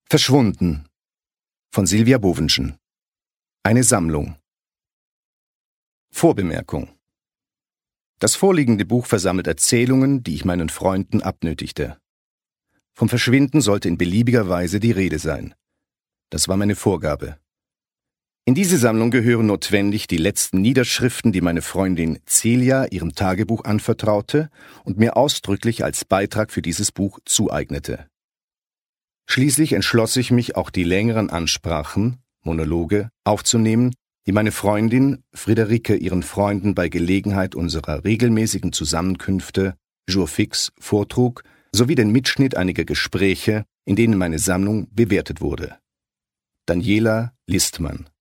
Verschwunden von Silvia Bovenschen. Eine Sammlung. Vorbemerkung. Das vorliegende Buch versammelt Erzählungen, die ich meinen Freunden abnötigte. Vom Verschwinden sollte in beliebiger Weise die Rede sein. Das war meine Vorgabe. In diese Sammlung gehören notwendig die letzten Niederschriften, die meine Freundin Celia ihrem Tagebuch anvertraute und mir ausdrücklich als Beitrag für dieses Buch zueignete. Schließlich entschloss ich mich, auch die längeren Ansprachen, Monologe, aufzunehmen, die meine Freundin Friederike ihren Freunden bei Gelegenheit unserer regelmäßigen Zusammenkünfte, Jour fix, vortrug, sowie den Mitschnitt einiger Gespräche, in denen meine Sammlung bewertet wurde. Daniela Listmann.